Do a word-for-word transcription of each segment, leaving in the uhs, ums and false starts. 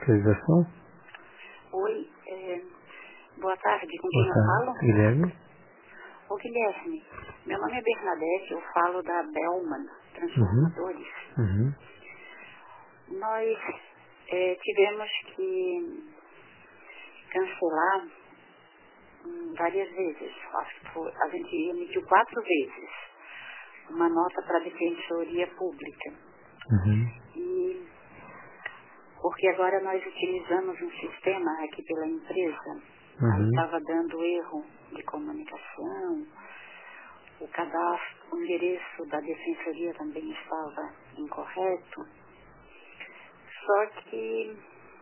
Fiscalização? Oi, é, boa tarde, com Boa quem eu tarde. falo? Guilherme? Ô Guilherme, meu nome é Bernadette, eu falo da Bellman Uhum. Transformadores. Uhum. Nós é, tivemos que cancelar hum, várias vezes, acho que foi, a gente emitiu quatro vezes uma nota para a Defensoria Pública. Uhum. E porque agora nós utilizamos um sistema aqui pela empresa, aí Uhum. estava dando erro de comunicação, o cadastro, o endereço da defensoria também estava incorreto, só que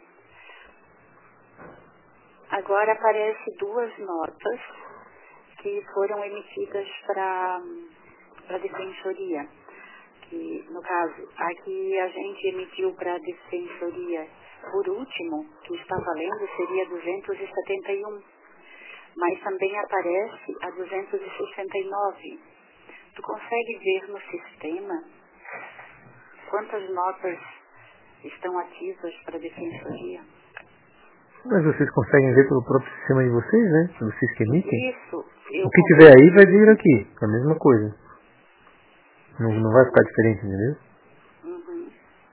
agora aparece duas notas que foram emitidas para a defensoria. Que, no caso, a que a gente emitiu para a defensoria por último, que está valendo, seria duzentos e setenta e um, mas também aparece a duzentos e sessenta e nove. Tu consegue ver no sistema quantas notas estão ativas para a defensoria? Mas vocês conseguem ver pelo próprio sistema de vocês, né? Vocês que emitem? Isso, eu O que tiver consigo. aí vai vir aqui. É a mesma coisa. Não, não vai ficar diferente, entendeu? Uhum.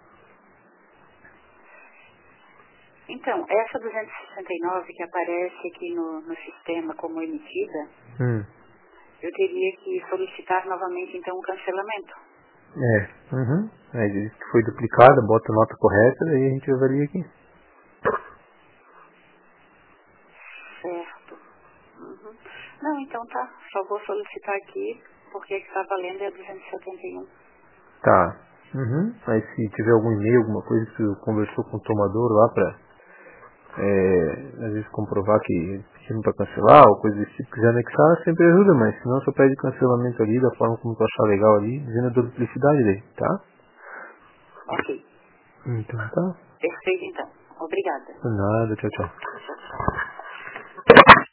Então, essa duzentos e sessenta e nove que aparece aqui no, no sistema como emitida, Hum. eu teria que solicitar novamente então um cancelamento. É. Uhum. É, diz que foi duplicada, bota a nota correta e a gente avalia aqui. Certo. Uhum. Não, então tá. Só vou solicitar aqui porque que está valendo é duzentos e setenta e um. Tá. Uhum. Aí se tiver algum e-mail, alguma coisa que você conversou com o tomador lá pra é, às vezes comprovar que pedindo pra cancelar ou coisa desse tipo, quiser anexar, sempre ajuda, mas se não só pede cancelamento ali da forma como tu achar legal ali, dizendo a duplicidade dele, tá? Ok. Então tá. Perfeito então. Obrigada. Nada, tchau, tchau. Tchau, tchau.